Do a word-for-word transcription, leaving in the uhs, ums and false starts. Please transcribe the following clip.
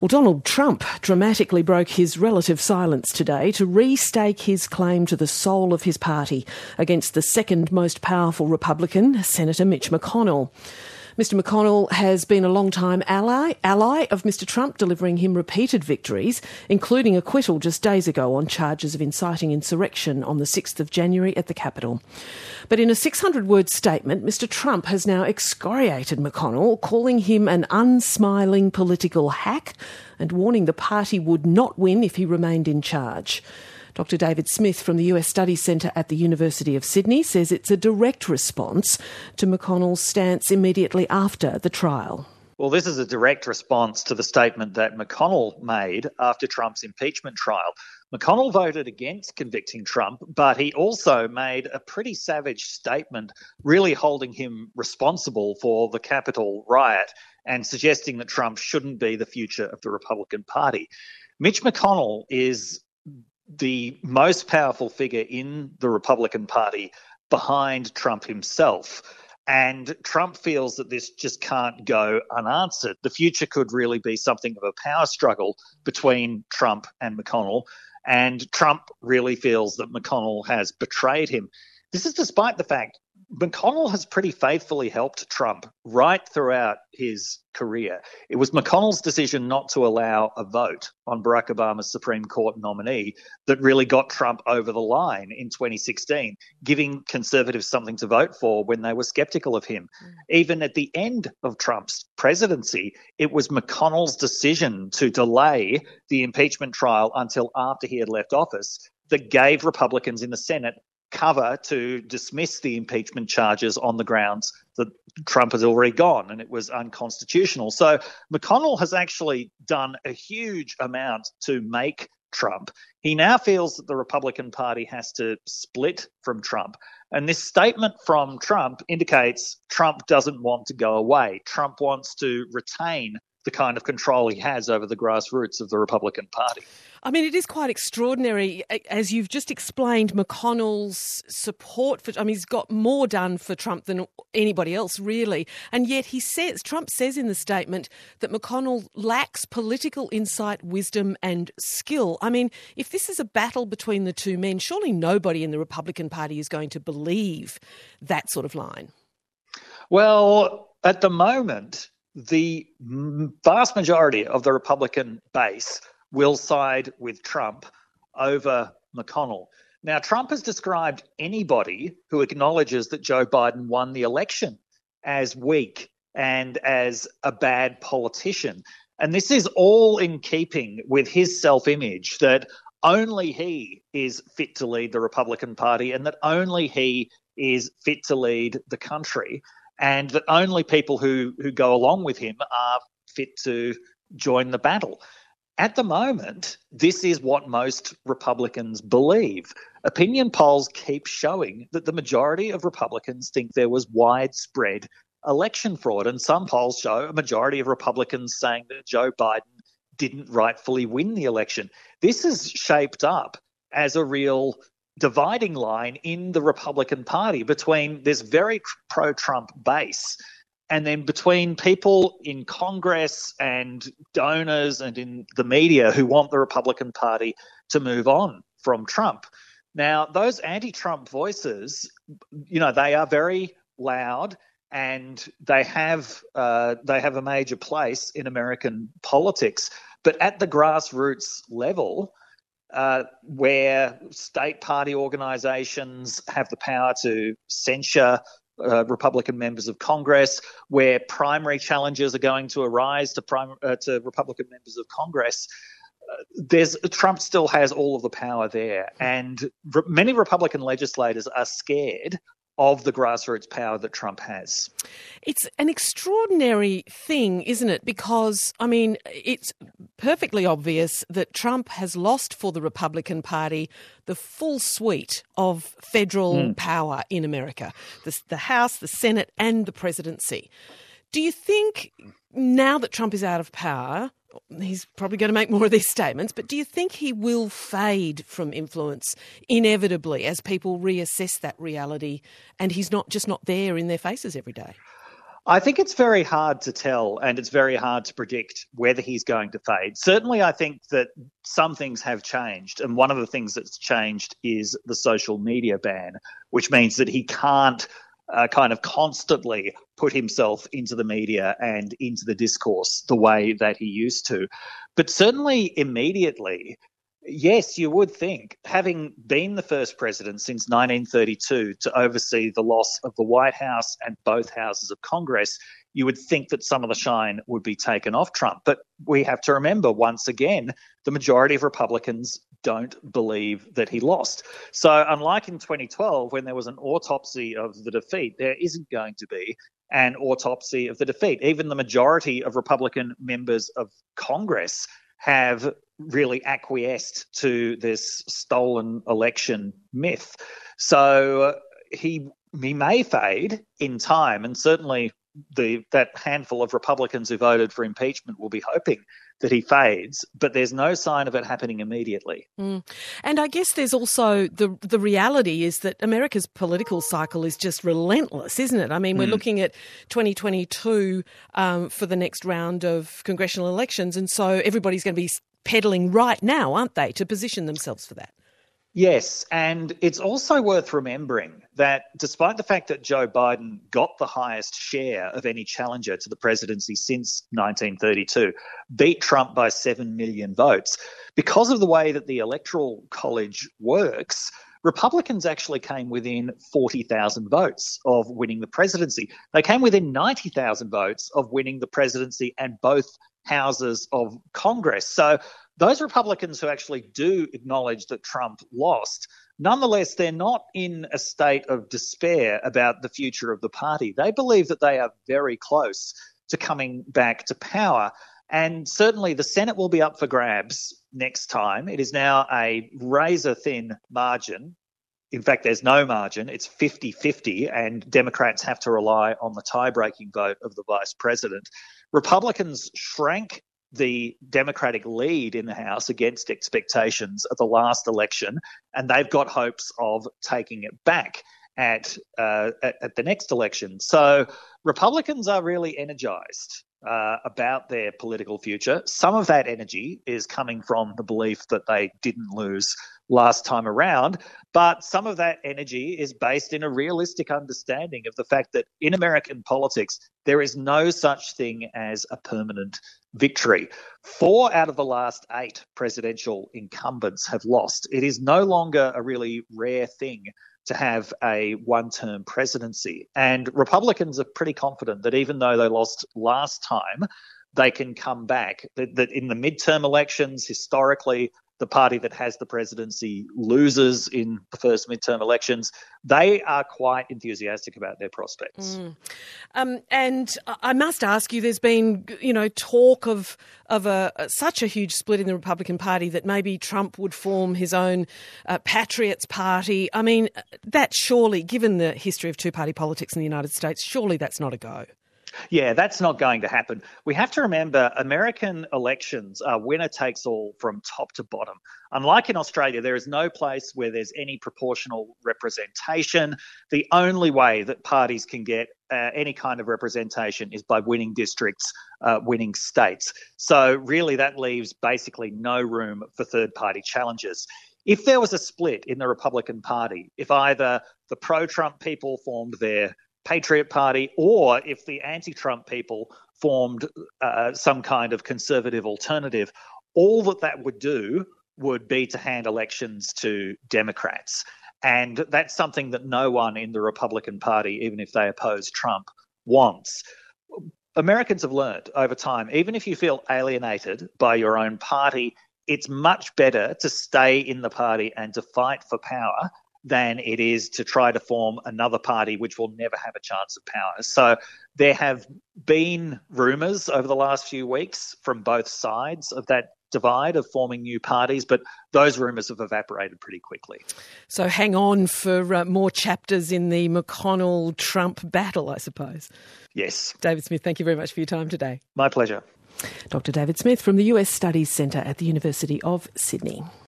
Well, Donald Trump dramatically broke his relative silence today to restake his claim to the soul of his party against the second most powerful Republican, Senator Mitch McConnell. Mister McConnell has been a long-time ally, ally of Mister Trump, delivering him repeated victories, including acquittal just days ago on charges of inciting insurrection on the sixth of January at the Capitol. But in a six hundred word statement, Mister Trump has now excoriated McConnell, calling him an unsmiling political hack and warning the party would not win if he remained in charge. Doctor David Smith from the U S Studies Centre at the University of Sydney says it's a direct response to McConnell's stance immediately after the trial. Well, this is a direct response to the statement that McConnell made after Trump's impeachment trial. McConnell voted against convicting Trump, but he also made a pretty savage statement, really holding him responsible for the Capitol riot and suggesting that Trump shouldn't be the future of the Republican Party. Mitch McConnell is the most powerful figure in the Republican Party behind Trump himself. And Trump feels that this just can't go unanswered. The future could really be something of a power struggle between Trump and McConnell. And Trump really feels that McConnell has betrayed him. This is despite the fact McConnell has pretty faithfully helped Trump right throughout his career. It was McConnell's decision not to allow a vote on Barack Obama's Supreme Court nominee that really got Trump over the line in twenty sixteen, giving conservatives something to vote for when they were skeptical of him. Mm. Even at the end of Trump's presidency, it was McConnell's decision to delay the impeachment trial until after he had left office that gave Republicans in the Senate cover to dismiss the impeachment charges on the grounds that Trump has already gone and it was unconstitutional. So McConnell has actually done a huge amount to make Trump. He now feels that the Republican Party has to split from Trump. And this statement from Trump indicates Trump doesn't want to go away. Trump wants to retain the kind of control he has over the grassroots of the Republican Party. I mean, it is quite extraordinary, as you've just explained, McConnell's support for, I mean, he's got more done for Trump than anybody else, really. And yet he says, Trump says in the statement that McConnell lacks political insight, wisdom and skill. I mean, if this is a battle between the two men, surely nobody in the Republican Party is going to believe that sort of line. Well, at the moment, the vast majority of the Republican base will side with Trump over McConnell. Now, Trump has described anybody who acknowledges that Joe Biden won the election as weak and as a bad politician. And this is all in keeping with his self-image that only he is fit to lead the Republican Party and that only he is fit to lead the country, and that only people who, who go along with him are fit to join the battle. At the moment, this is what most Republicans believe. Opinion polls keep showing that the majority of Republicans think there was widespread election fraud, and some polls show a majority of Republicans saying that Joe Biden didn't rightfully win the election. This is shaped up as a real dividing line in the Republican Party between this very pro-Trump base and then between people in Congress and donors and in the media who want the Republican Party to move on from Trump. Now, those anti-Trump voices, you know, they are very loud and they have uh, they have a major place in American politics. But at the grassroots level, uh, where state party organizations have the power to censure Uh, Republican members of Congress, where primary challenges are going to arise to, prim- uh, to Republican members of Congress, uh, there's Trump still has all of the power there. And re- many Republican legislators are scared of the grassroots power that Trump has. It's an extraordinary thing, isn't it? Because, I mean, it's perfectly obvious that Trump has lost for the Republican Party the full suite of federal mm. power in America, the, the House, the Senate and the presidency. Do you think now that Trump is out of power, he's probably going to make more of these statements, but do you think he will fade from influence inevitably as people reassess that reality and he's not just not there in their faces every day? I think it's very hard to tell, and it's very hard to predict whether he's going to fade. Certainly, I think that some things have changed, and one of the things that's changed is the social media ban, which means that he can't uh, kind of constantly put himself into the media and into the discourse the way that he used to. But certainly immediately, yes, you would think, having been the first president since nineteen thirty-two to oversee the loss of the White House and both houses of Congress, you would think that some of the shine would be taken off Trump. But we have to remember, once again, the majority of Republicans don't believe that he lost. So unlike in twenty twelve, when there was an autopsy of the defeat, there isn't going to be an autopsy of the defeat. Even the majority of Republican members of Congress have really acquiesced to this stolen election myth. So he he may fade in time, and certainly the that handful of Republicans who voted for impeachment will be hoping that he fades, but there's no sign of it happening immediately. Mm. And I guess there's also the the reality is that America's political cycle is just relentless, isn't it? I mean, we're mm. looking at twenty twenty-two um, for the next round of congressional elections, and so everybody's going to be peddling right now, aren't they, to position themselves for that? Yes, and it's also worth remembering that despite the fact that Joe Biden got the highest share of any challenger to the presidency since nineteen thirty-two, beat Trump by seven million votes, because of the way that the Electoral College works, Republicans actually came within forty thousand votes of winning the presidency. They came within ninety thousand votes of winning the presidency and both houses of Congress. So those Republicans who actually do acknowledge that Trump lost, nonetheless, they're not in a state of despair about the future of the party. They believe that they are very close to coming back to power. And certainly the Senate will be up for grabs next time. It is now a razor-thin margin. In fact, there's no margin. It's fifty-fifty, and Democrats have to rely on the tie-breaking vote of the vice president. Republicans shrank the Democratic lead in the House against expectations at the last election, and they've got hopes of taking it back at, uh, at, at the next election. So Republicans are really energised uh, about their political future. Some of that energy is coming from the belief that they didn't lose last time around, but some of that energy is based in a realistic understanding of the fact that in American politics, there is no such thing as a permanent victory. Four out of the last eight presidential incumbents have lost. It is no longer a really rare thing to have a one-term presidency. And Republicans are pretty confident that even though they lost last time, they can come back. That, that in the midterm elections, historically, the party that has the presidency loses in the first midterm elections. They are quite enthusiastic about their prospects. Mm. Um, and I must ask you, there's been, you know, talk of of a such a huge split in the Republican Party that maybe Trump would form his own uh, Patriots Party. I mean, that surely, given the history of two-party politics in the United States, surely that's not a go. Yeah, that's not going to happen. We have to remember American elections are winner takes all from top to bottom. Unlike in Australia, there is no place where there's any proportional representation. The only way that parties can get uh, any kind of representation is by winning districts, uh, winning states. So really that leaves basically no room for third-party challengers. If there was a split in the Republican Party, if either the pro-Trump people formed their Patriot Party, or if the anti-Trump people formed uh, some kind of conservative alternative, all that that would do would be to hand elections to Democrats. And that's something that no one in the Republican Party, even if they oppose Trump, wants. Americans have learned over time, even if you feel alienated by your own party, it's much better to stay in the party and to fight for power than it is to try to form another party which will never have a chance of power. So there have been rumours over the last few weeks from both sides of that divide of forming new parties, but those rumours have evaporated pretty quickly. So hang on for uh, more chapters in the McConnell-Trump battle, I suppose. Yes. David Smith, thank you very much for your time today. My pleasure. Doctor David Smith from the U S Studies Centre at the University of Sydney.